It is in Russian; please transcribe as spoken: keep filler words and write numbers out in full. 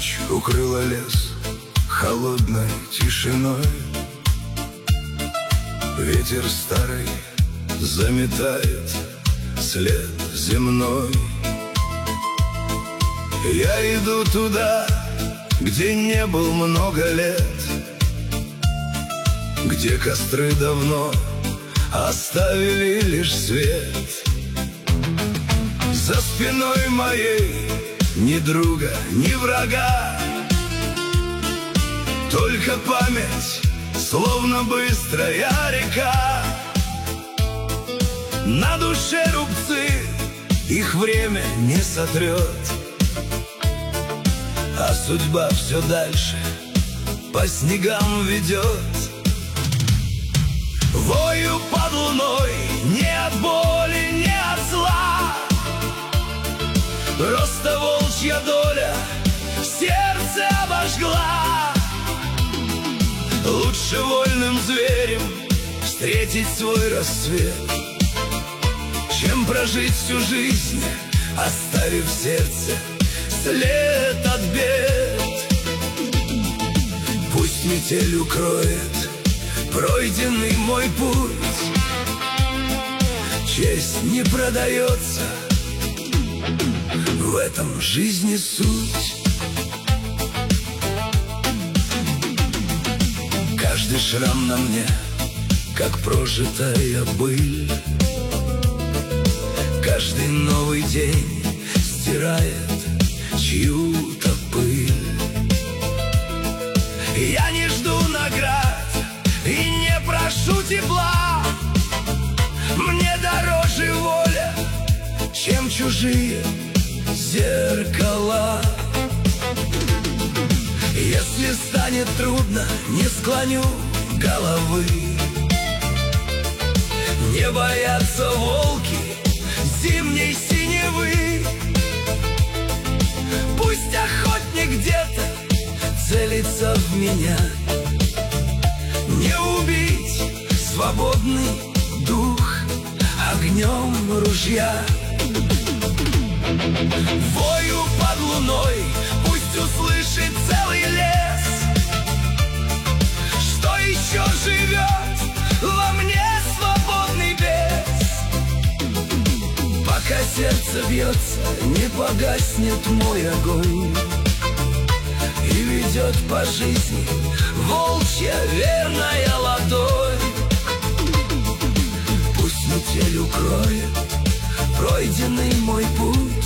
Ночь укрыла лес холодной тишиной. Ветер старый заметает след земной. Я иду туда, где не был много лет, где костры давно оставили лишь свет. За спиной моей ни друга, ни врага, только память, словно быстрая река. На душе рубцы, их время не сотрет, а судьба все дальше по снегам ведет. Вою под луной не от боли, не от зла, просто волчья доля сердце обожгла. Лучше вольным зверем встретить свой рассвет, чем прожить всю жизнь, оставив в сердце след от бед. Пусть метель укроет пройденный мой путь, честь не продается, в этом жизни суть. Каждый шрам на мне, как прожитая быль, каждый новый день стирает чью-то пыль. Я не жду наград и не прошу тепла, мне дороже воля, чем чужие зеркала. Если станет трудно, не склоню головы. Не боятся волки зимней синевы. Пусть охотник где-то целится в меня, не убить свободный дух огнем ружья. Вою под луной, пусть услышит целый лес, что еще живет во мне свободный бес. Пока сердце бьется, не погаснет мой огонь, и ведет по жизни волчья верная ладонь. Пусть метель укроет пройденный мой путь,